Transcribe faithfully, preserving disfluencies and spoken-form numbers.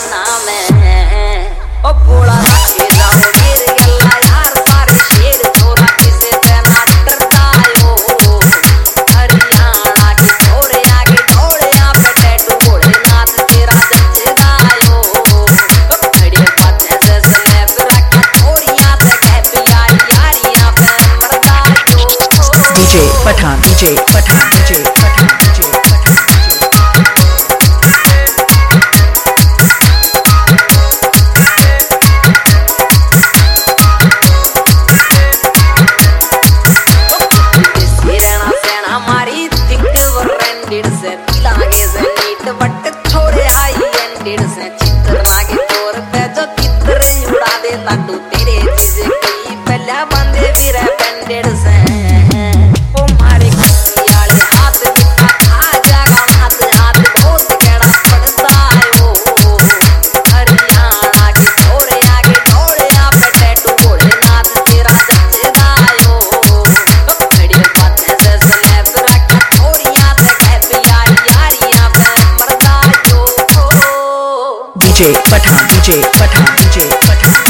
महीना में ओ भोला रखे जाओ मेरे गल्ला यार सारे शेर छोरा किसे तेना डरता हो हरियाणा के छोरे आगे ढोले पे टैटू भोलेनाथ तेरा जचदा हो बड़ी बातें से स्नैप रखा छोरियां से कह प्यारी यारियां पे मरदा हो DJ Pathan DJ Pathan DJ Pathan DJ से लागे से नीट बट छोरे आई एंडेड से चित्र मागे तोर पे जो चित्र उड़ा दे लाडू तेरे चीज की पहला बंदे भी रे बैंडेड से ओ मारे यार हाथ दिखा खा जागा हाथ हाथ बहुत केड़ा पड़ता है वो हरियाणा के छोरे आगे ढोले पे टैटू भोलेनाथ तेरा जचदा हो बड़ी बातें से स्नैप रखा छोरियां से DJ Pathan DJ Pathan DJ Pathan